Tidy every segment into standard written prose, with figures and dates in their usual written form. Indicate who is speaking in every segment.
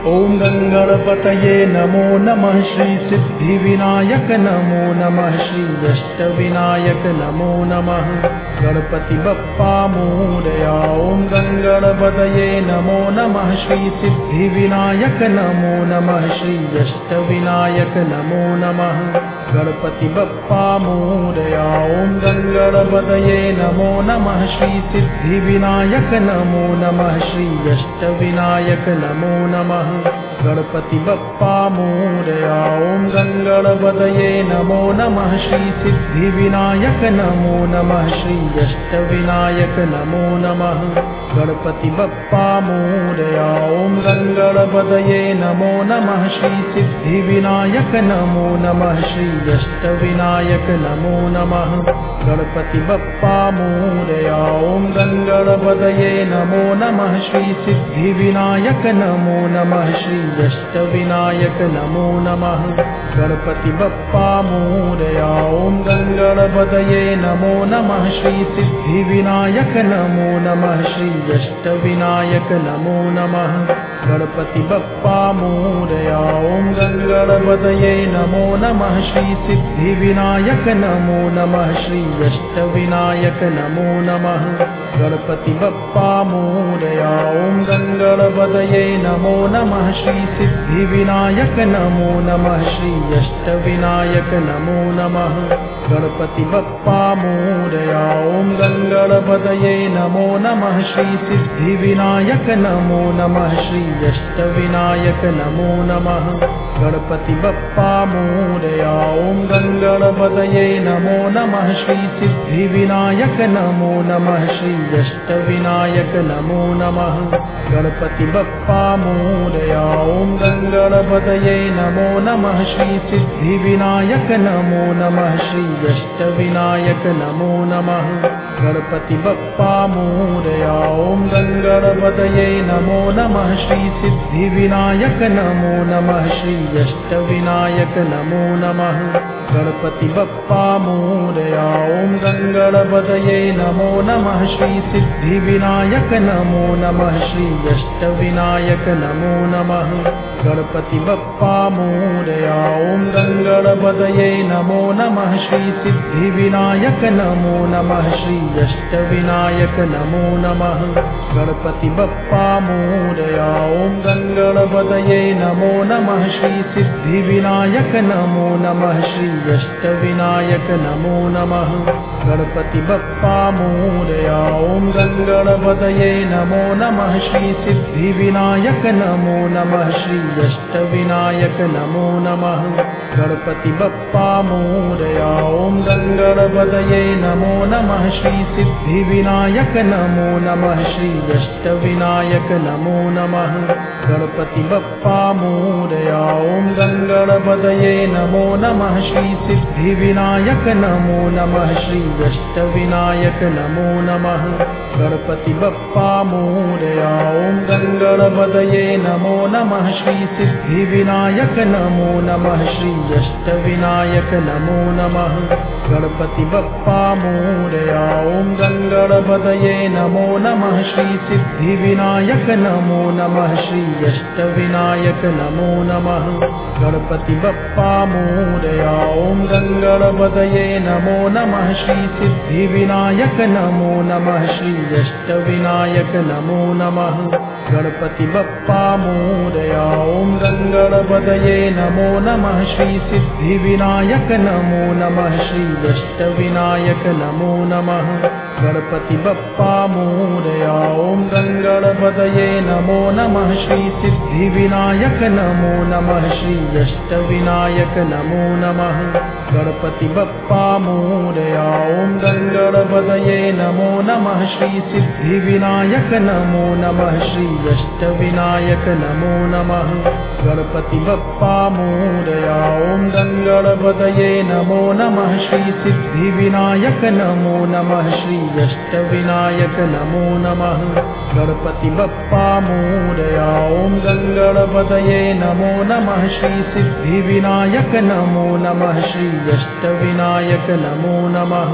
Speaker 1: ओम गंगणपतये नमो नमः। श्री सिद्धिविनायक नमो नमः। श्री अष्टविनायक नमो नमः। गणपति बप्पा मोरया। ओम गंगणपतये नमो नमः। श्री सिद्धिविनायक नमो नमः। श्री अष्टविनायक नमो नमः। गणपति बप्पा मोरया। ओम गंगणपतये नमो नमः। श्री सिद्धिविनायक नमो नमः। श्री अष्टविनायक नमो नमः। गणपति बप्पा मोरया। ओम गंगणपतये नमो नमः। श्री सिद्धिविनायक नमो नमः। श्री अष्टविनायक नमो नमः। गणपति बप्पा मोरया। ओम गंगणपतये नमो नमः। श्री सिद्धिविनायक नमो नमः। श्री अष्टविनायक नमो नमः। गणपति बप्पा मोरया। ओम गंगणपतये नमो नमः। श्री सिद्धिविनायक नमो नमः। श्री अष्टविनायक नमो नमः। गणपति बप्पा मोरया। ओम गंगणपतये नमो नमः। श्री सिद्धिविनायक नमो नमः। श्री अष्टविनायक नमो नमः। गणपति बप्पा मोरया। ओम गंगणपतये नमो नमः। श्री सिद्धिविनायक नमो नमः। श्री अष्टविनायक नमो नमः। गणपति बप्पा मोरया। ओम गंगणपतये नमो नमः। श्री सिद्धिविनायक नमो नमः। श्री अष्टविनायक नमो नमः। गणपति बप्पा मोरया। ओम गंगणपतये नमो नमः। श्री सिद्धिविनायक नमो नमः। श्री अष्टविनायक नमो नमः। गणपति बप्पा मोरया। ओम गंगणपतये नमो नमः। श्री सिद्धिविनायक नमो नमः। श्री अष्टविनायक नमो नमः। गणपति बप्पा मोरया। ओम गंगणपतये नमो नमः। श्री सिद्धिविनायक नमो नमः। श्री अष्टविनायक नमो नमः। गणपति बप्पा मोरया। ओम गंगणपतये नमो नमः। श्री सिद्धिविनायक नमो नमः। श्री अष्टविनायक नमो नमः। गणपति बप्पा मोरया। ओम गंगणपतये नमो नमः। श्री सिद्धिविनायक नमो नमः। श्री अष्टविनायक नमो नमः। गणपति बप्पा मोरया। ओम गंगणपतये नमो नमः। श्री सिद्धिविनायक नमो नमः। श्री अष्टविनायक नमो नमः। गणपति बप्पा मोरया। ओम गंगणपतये नमो नमः। श्री सिद्धिविनायक नमो नमः। श्री अष्टविनायक नमो नमः। गणपति बप्पा मोरया। ओम गंगणपतये नमो नमः। श्री सिद्धिविनायक नमो नमः। श्री अष्टविनायक नमो नमः। गणपति बप्पा मोरया। ओम गंगणपतये नमो नमः। श्री सिद्धिविनायक नमो नमः। श्री अष्टविनायक नमो नमः। गणपति बप्पा मोरया। ओम गंगणपतये नमो नमः। श्री सिद्धिविनायक नमो नमः। श्री अष्टविनायक नमो नमः। गणपति बप्पा मोरया। ओम गंगणपतये नमो नमः। श्री सिद्धिविनायक नमो नमः। श्री अष्टविनायक नमो नमः। गणपति बप्पा मोरया। ओम गंगणपतये नमो नमः। श्री सिद्धिविनायक नमो नमः। श्री अष्टविनायक नमो नमः। गणपति बप्पा मोरया। ओम गंगणपतये नमो नमः। श्री सिद्धिविनायक नमो नमः। श्री अष्टविनायक नमो नमः। गणपति बप्पा मोरया। ओम गंगणपतये नमो नमः। श्री सिद्धिविनायक नमो नमः। श्री अष्टविनायक नमो नमः। गणपति बप्पा मोरया। ओम गंगणपतये नमो नमः। श्री सिद्धिविनायक नमो नमः। श्री अष्टविनायक नमो नमः। गणपति बप्पा मोरया। ओम गंगणपतये नमो नमः। श्री सिद्धिविनायक नमो नमः। श्री अष्टविनायक नमो नमः। गणपति बप्पा मोरया। ओम गंगणपतये नमो नमः। श्री सिद्धिविनायक नमो नमः। श्री अष्टविनायक नमो नमः। गणपति बप्पा मोरया। ओम गंगणपतये नमो नमः। श्री सिद्धिविनायक नमो नमः। श्री अष्टविनायक नमो नमः।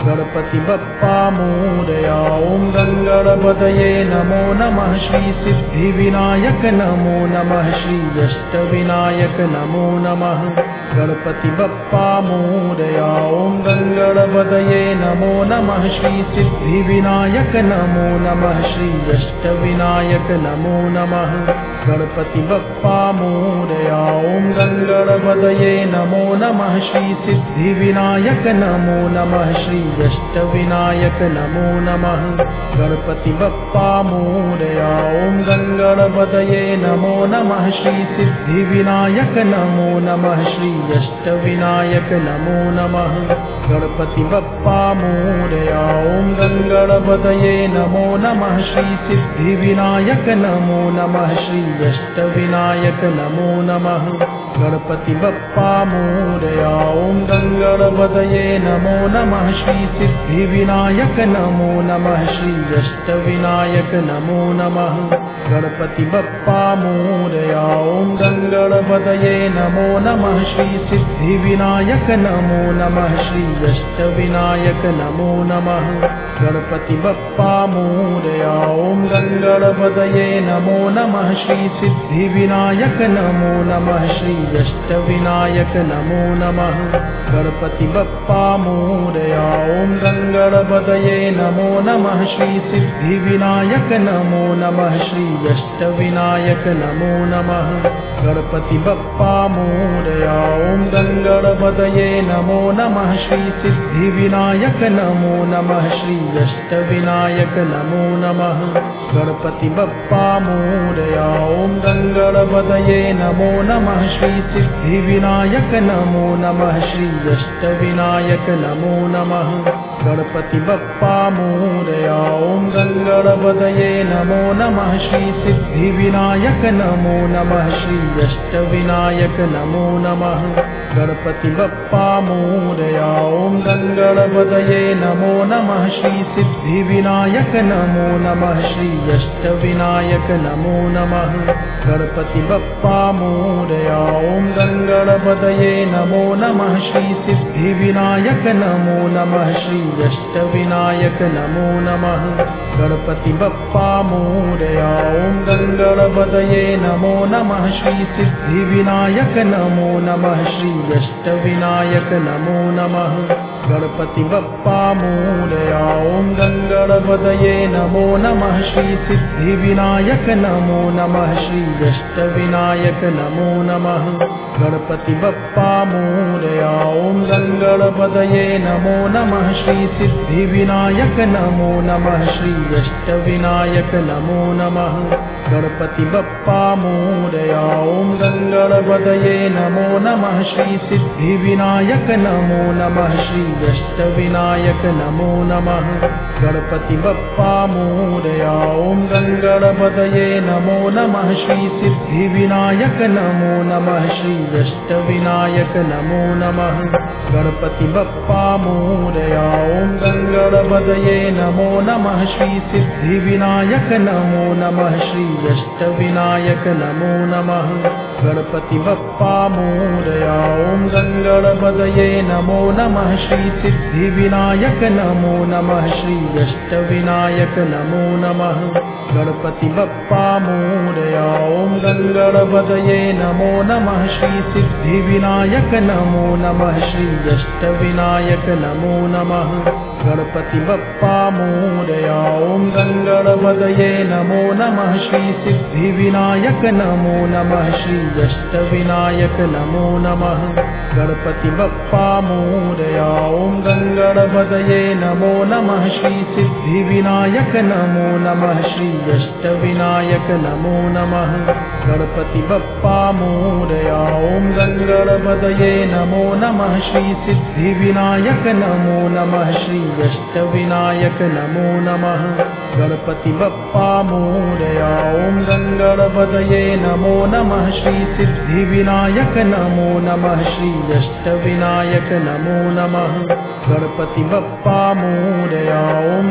Speaker 1: गणपति बप्पा मोरया। ओम गंगणपतये नमो नमः। श्री सिद्धिविनायक नमो नमः। श्री अष्टविनायक नमो नमः। गणपति बप्पा मोरया। ओम गंगणपतये नमो नमः। श्री सिद्धिविनायक नमो नमः। श्री अष्टविनायक नमो नमः। गणपति बप्पा मोरया। ओम गंगणपतये नमो नमः। श्री सिद्धिविनायक नमो नमः। श्री अष्टविनायक नमो नमः। गणपति बप्पा मोरया। ओम गंगणपतये नमो नमः। श्री सिद्धिविनायक नमो नमः। श्री अष्टविनायक नमो नमः। गणपति बप्पा मोरया। ओम गंगणपतये नमो नमः। श्री सिद्धिविनायक नमो नमः। श्री अष्टविनायक नमो नमः। गणपति बप्पा मोरया। ओम गंगणपतये नमो नमः। श्री सिद्धिविनायक नमो नमः। श्री अष्टविनायक नमो नमः। गणपति बप्पा मोरया। ओम गंगणपतये नमो नमः। श्री सिद्धिविनायक नमो नमः। श्री अष्टविनायक नमो नमः। गणपति बप्पा मोरया। ओम गंगणपतये नमो नमः। श्री सिद्धिविनायक नमो नमः। श्री अष्टविनायक नमो नमः। गणपति बप्पा मोरया। ओम गंगणपतये नमो नमः। श्री सिद्धिविनायक नमो नमः। श्री अष्टविनायक नमो नमः। गणपति बप्पा मोरया। ओम गंगणपतये नमो नमः। श्री सिद्धिविनायक नमो नमः। श्री अष्टविनायक नमो नमः। गणपति बप्पा मोरया। ओम गंगणपतये नमो नमः। श्री सिद्धिविनायक नमो नमः। श्री अष्टविनायक नमो नमः। गणपति बप्पा मोरया। ओम गंगणपतये नमो नमः। श्री सिद्धिविनायक नमो नमः। श्री अष्टविनायक नमो नमः। गणपति बप्पा मोरया। ओम गंगणपतये नमो नमः। श्री सिद्धिविनायक नमो नमः। श्री अष्टविनायक नमो नमः। गणपति बप्पा मोरया। ओम गंगणपतये नमो नमः। श्री सिद्धिविनायक नमो नमः। श्री अष्टविनायक नमो नमः। गणपति बप्पा मोरया। ओम गंगणपतये नमो नमः। श्री सिद्धिविनायक नमो नमः। श्री अष्टविनायक नमो नमः। गणपति बप्पा मोरया। ओम गंगणपतये नमो नमः। श्री सिद्धिविनायक नमो नमः। श्री अष्टविनायक नमो नमः। गणपति बप्पा मोरया। ओम गंगणपतये नमो नमः। श्री सिद्धिविनायक नमो नमः। श्री अष्टविनायक नमो नमः। गणपति बप्पा मोरया। ओम गंगणपतये नमो नमः। श्री सिद्धिविनायक नमो नमः। श्री अष्टविनायक नमो नमः। गणपति बप्पा मोरया। ओम गंगणपतये नमो नमः। श्री सिद्धिविनायक नमो नमः। श्री अष्टविनायक नमो नमः। गणपति बप्पा मोरया। ओम गंगणपतये नमो नमः। श्री सिद्धिविनायक नमो नमः। श्री अष्टविनायक नमो नमः। गणपति बप्पा मोरया। ओम गंगणपतये नमो नमः। श्री सिद्धिविनायक नमो नमः। श्री अष्टविनायक नमो नमः। गणपति बप्पा मोरया। ओम गंगणपतये नमो नमः। श्री सिद्धिविनायक नमो नमः। श्री अष्टविनायक नमो नमः। गणपति बप्पा मोरया। ओम गंगणपतये नमो नमः। श्री सिद्धिविनायक नमो नमः। श्री अष्टविनायक नमो नमः। गणपति बप्पा मोरया। ओम गंगणपतये नमो नमः। श्री सिद्धिविनायक नमो नमः। श्री अष्टविनायक नमो नमः। गणपति बप्पा मोरया। ओम गंगणपतये नमो नमः। श्री सिद्धिविनायक नमो नमः। श्री अष्टविनायक नमो नमः। गणपति बप्पा मोरया। ओम गंगणपतये नमो नमः। श्री सिद्धिविनायक नमो नमः। श्री अष्टविनायक नमो नमः। गणपति बप्पा मोरया। ओम गंगणपतये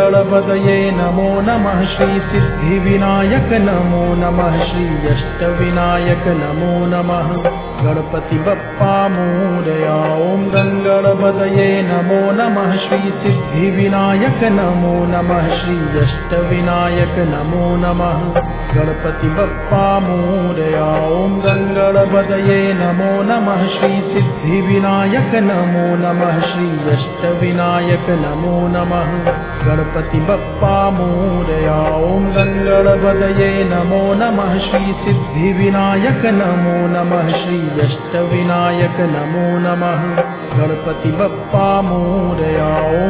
Speaker 1: गणपतये नमो नमः श्री सिद्धिविनायक नमो नमः श्री अष्टविनायक नमो नमः गणपति बप्पा मोरया ओम गणपतये नमो नमः श्री सिद्धिविनायक नमो नमः श्री अष्टविनायक नमो नमः गणपति बप्पा मोरया ओम गणपतये नमो नमः श्री सिद्धिविनायक नमो नमः श्री अष्टविनायक नमो नमः गणपति बप्पा मोरया ओम गणपतये नमो नमः श्री सिद्धिविनायक नमो नमः श्री अष्टविनायक नमो नमः गणपति बप्पा मोरया ओम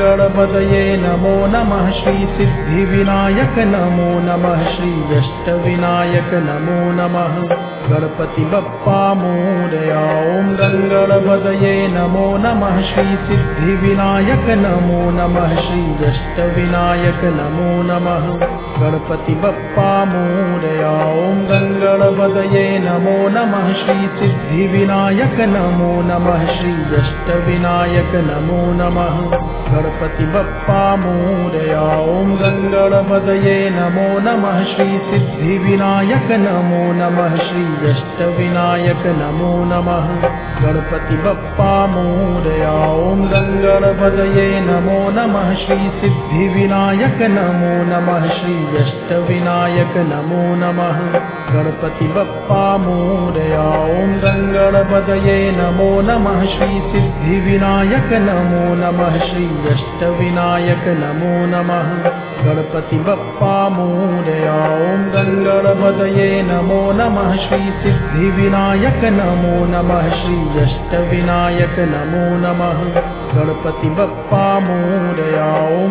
Speaker 1: गणपतये नमो नमः श्री सिद्धिविनायक नमो नमः श्री अष्टविनायक नमो नमः गणपति बप्पा मोरया ओम गणपतये नमो नमः श्री सिद्धिविनायक नमो नमः श्री अष्टविनायक नमो नमः गणपति बप्पा मोरया ओम गणपतये नमो नमः श्री सिद्धिविनायक नमो नमः श्री अष्टविनायक नमो नमः गणपति बप्पा मोरया ओम गणपतये नमो नमः श्री सिद्धिविनायक नमो नमः श्री अष्टविनायक नमो नमः गणपति बप्पा मोरया ओम गणपतये नमो नमः श्री सिद्धिविनायक नमो नमः श्री अष्टविनायक नमो नमः गणपति बप्पा मोरया ओम गणपतये नमो नमः श्री सिद्धिविनायक नमो नमः श्री अष्टविनायक नमो नमः गणपति बप्पा मोरया ओम गणपतये नमो नमः श्री सिद्धिविनायक नमो नमः श्री अष्टविनायक नमो नमः गणपति बप्पा मोरया ओम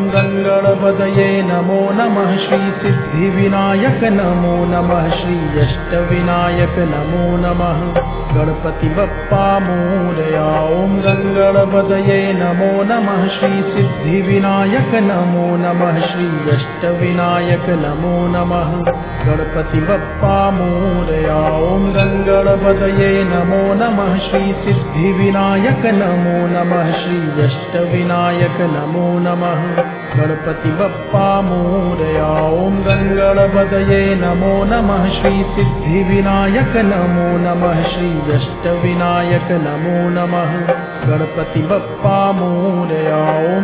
Speaker 1: गणपतये नमो नमः श्री सिद्धिविनायक नमो नमः श्री अष्टविनायक नमो नमः गणपति बप्पा मोरया ओम गणपतये नमो नमः श्री सिद्धिविनायक नमो नमः श्री अष्टविनायक नमो नमः गणपति बप्पा मोरया ओम गणपतये नमो नमः श्री सिद्धिविनायक नमो नमः श्री अष्टविनायक नमो नमः गणपति बप्पा मोरया ओम गणपतये नमो नमः श्री सिद्धिविनायक नमो नमः श्री अष्टविनायक नमो नमः गणपति बप्पा मोरया ओम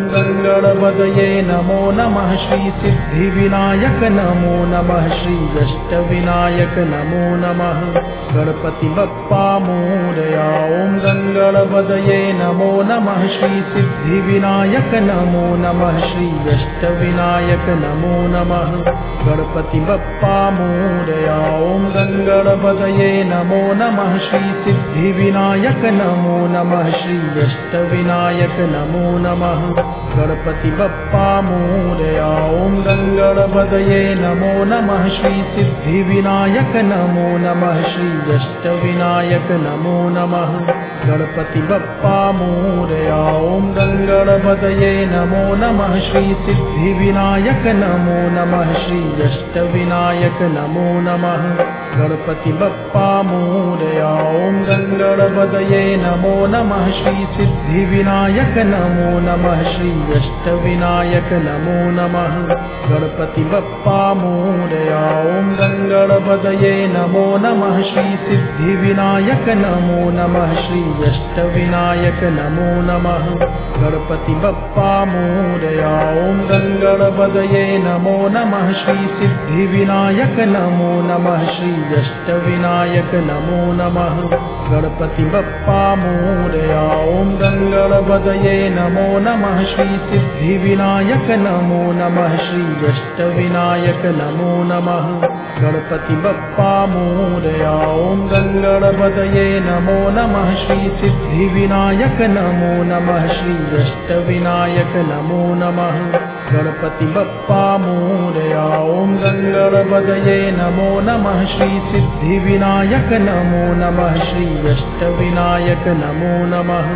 Speaker 1: गणपतये नमो नमः श्री सिद्धिविनायक नमो नमः श्री अष्टविनायक नमो नमः गणपति बप्पा मोरया ओम गणपतये नमो नमः श्री सिद्धिविनायक नमो नमः श्री अष्टविनायक नमो नमः गणपति बप्पा मोरया ओम गणपतये नमो नमः श्री सिद्धिविनायक नमो नमः श्री अष्टविनायक नमो नमः गणपति बप्पा मोरया ओम गणपतये नमो नमः श्री सिद्धिविनायक नमो नमः श्री अष्टविनायक नमो नमः गणपति बप्पा मोरया ओम गणपतये नमो नमः श्री सिद्धिविनायक नमो नमः श्री अष्टविनायक नमो नमः गणपति बप्पा मोरया ओम गणपतये नमो नमः श्री सिद्धिविनायक नमो नमः श्री अष्टविनायक नमो नमः गणपति बप्पा मोरया ओम गणपतये नमो नमः श्री सिद्धिविनायक नमो नमः श्री अष्टविनायक नमो नमः गणपति बप्पा मोरया ओम गणपतये नमो नमः श्री सिद्धिविनायक नमो नमः श्री अष्टविनायक नमो नमः गणपति बप्पा मोरया ओम गणपतये नमो नमः श्री सिद्धिविनायक नमो नमः श्री अष्टविनायक नमो नमः गणपति बप्पा मोरया ओम गणपतये नमो नमः श्री सिद्धिविनायक नमो नमः श्री अष्टविनायक नमो नमः गणपति बप्पा मोरया ओम गणपतये नमो नमः श्री सिद्धिविनायक नमो नमः श्री अष्टविनायक नमो नमः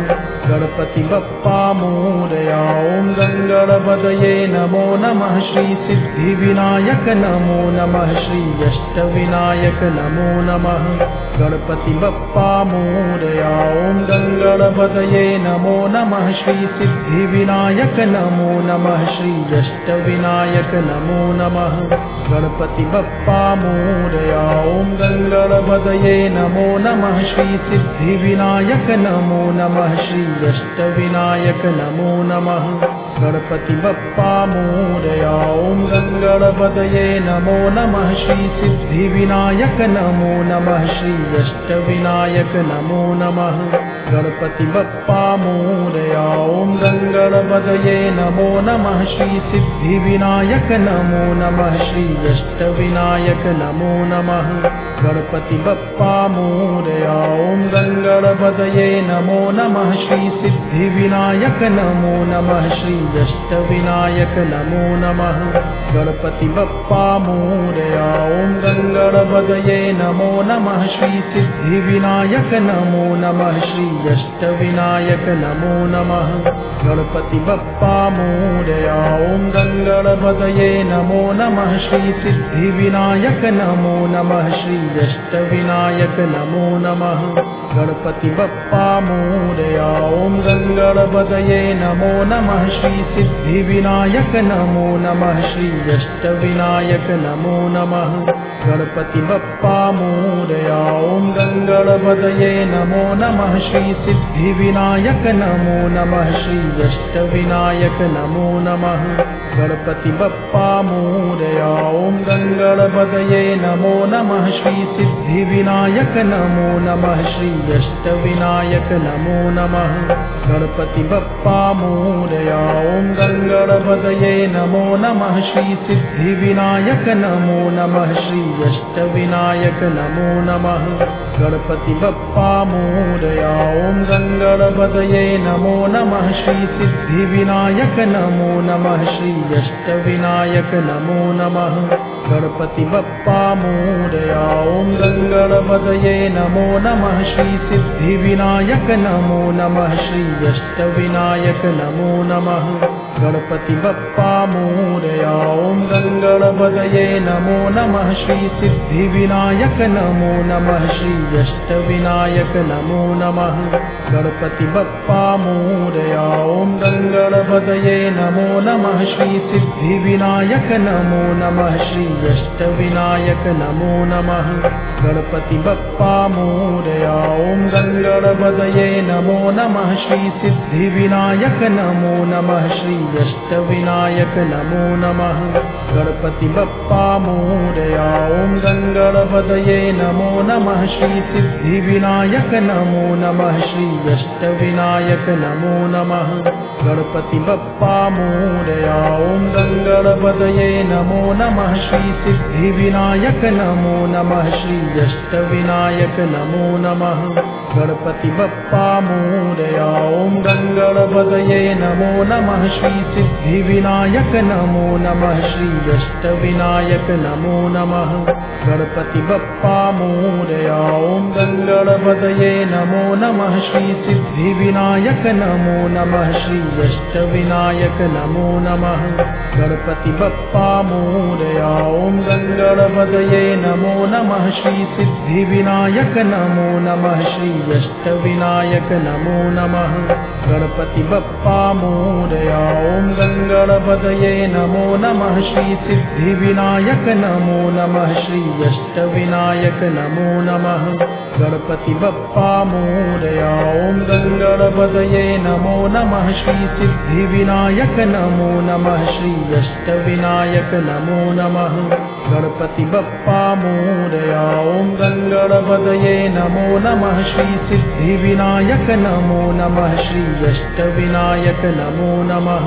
Speaker 1: गणपति बप्पा मोरया। ओम गंगणपतये नमो नमः। श्री सिद्धिविनायक नमो नमः। श्री अष्टविनायक नमो नमः। गणपति बप्पा मोरया। ओम गंगणपतये नमो नमः। श्री सिद्धिविनायक नमो नमः। श्री अष्टविनायक नमो नमः। गणपति बप्पा मोरया। ओम गंगणपतये नमो नमः। श्री सिद्धिविनायक नमो नमः। श्री अष्टविनायक नमो नमः। गणपति बप्पा मोरया। ओम गंगणपतये नमो नमः। श्री सिद्धिविनायक नमो नमः। श्री अष्टविनायक नमो नमः। गणपति बप्पा मोरया। ओम गंगणपतये नमो नमः। श्री सिद्धिविनायक नमो नमः। श्री अष्टविनायक नमो नमः। गणपति बप्पा मोरया। ओम गंगणपतये नमो नमः। श्री सिद्धिविनायक नमो नमः। श्री अष्टविनायक नमो नमः। गणपति बप्पा मोरया। ओम गंगणपतये नमो नमः। श्री सिद्धिविनायक नमो नमः। श्री अष्टविनायक नमो नमः। गणपति बप्पा मोरया। ओम गंगणपतये नमो नमः। श्री सिद्धिविनायक नमो नमः। श्री अष्टविनायक नमो नमः। गणपति बप्पा मोरया। ओम गंगणपतये नमो नमः। श्री सिद्धिविनायक नमो नमः। श्री अष्टविनायक नमो नमः। गणपति बप्पा मोरया। ओम गंगणपतये नमो नमः। श्री सिद्धिविनायक नमो नमः। श्री अष्टविनायक नमो नमः। गणपति बप्पा मोरया। ओम गंगणपतये नमो नमः। श्री सिद्धिविनायक नमो नमः। श्री अष्टविनायक नमो नमः। गणपति बप्पा मोरया। ओम गंगणपतये नमो नमः। श्री सिद्धिविनायक नमो नमः। श्री अष्टविनायक नमो नमः। गणपति बप्पा मोरया। ओम गंगणपतये नमो नमः। श्री सिद्धिविनायक नमो नमः। श्री अष्टविनायक नमो नमः। गणपति बप्पा मोरया। ओम गंगणपतये नमो नमः। श्री सिद्धिविनायक नमो नमः। श्री अष्टविनायक नमो नमः। गणपति बप्पा मोरया। ओम गंगणपतये नमो नमः। श्री सिद्धिविनायक नमो नमः। श्री अष्टविनायक नमो नमः। गणपति बप्पा मोरया। ओम गंगणपतये नमो नमः। श्री सिद्धिविनायक नमो नमः। श्री अष्टविनायक नमो नमः। गणपति बप्पा मोरया। ओम गंगणपतये नमो नमः। श्री सिद्धिविनायक नमो नमः। श्री अष्टविनायक नमो नमः। गणपति बप्पा मोरया। ओम गंगणपतये नमो नमः। श्री सिद्धिविनायक नमो नमः। श्री अष्टविनायक नमो नमः। गणपति बप्पा मोरया। ओम गंगणपतये नमो नमः। श्री सिद्धिविनायक नमो नमः। श्री अष्टविनायक नमो नमः। गणपति बप्पा मोरया। ओम गंगणपतये नमो नमः। श्री सिद्धिविनायक नमो नमः। श्री अष्टविनायक नमो नमः। गणपति बप्पा मोरया। ओम गंगणपतये नमो नमः। श्री सिद्धिविनायक नमो नमः। श्री अष्टविनायक नमो नमः। गणपति बप्पा मोरया। ओम गंगणपतये नमो नमः। श्री सिद्धिविनायक नमो नमः। श्री अष्टविनायक नमो नमः। गणपति बप्पा मोरया। ओम गंगणपतये नमो नमः। श्री सिद्धिविनायक नमो नमः। श्री अष्टविनायक नमो नमः। गणपति बप्पा मोरया। ओम गंगणपतये नमो नमः। श्री सिद्धिविनायक नमो नमः। श्री अष्टविनायक नमो नमः। गणपति बप्पा मोरया। ओम गंगणपतये नमो नमः। श्री सिद्धिविनायक नमो नमः। श्री अष्टविनायक नमो नमः।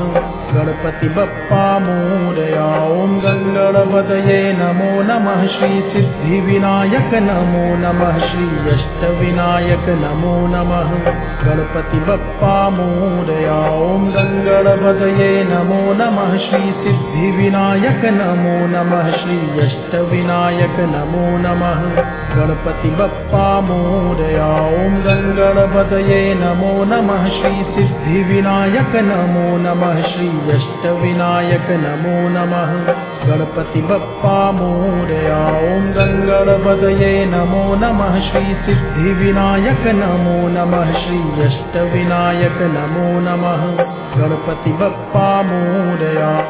Speaker 1: गणपति बप्पा मोरया। ओम गंगणपतये नमो नमः। श्री सिद्धिविनायक नमो नमः। श्री अष्टविनायक नमो नमः। गणपति बप्पा मोरया। ओम गंगणपतये नमो नमः। श्री सिद्धिविनायक नमो नमः। श्री अष्टविनायक नमो नमः। गणपति बप्पा मोरया। ओम गंगणपतये नमो नमः। श्री सिद्धिविनायक नमो नमः। श्री अष्टविनायक नमो नमः। गणपति बप्पा मोरया। ओम गंगणपतये नमो नमः। श्री सिद्धिविनायक नमो नमः। श्री अष्टविनायक नमो नमः। गणपति बप्पा मोरया। ओम गंगणपतये नमो नमः। श्री सिद्धिविनायक नमो नमः। श्री अष्टविनायक नमो नमः। गणपति बप्पा मोरया। ओम गंगणपतये नमो नमः। श्री सिद्धिविनायक नमो नमः। श्री अष्टविनायक नमो नमः। गणपति बप्पा मोरया।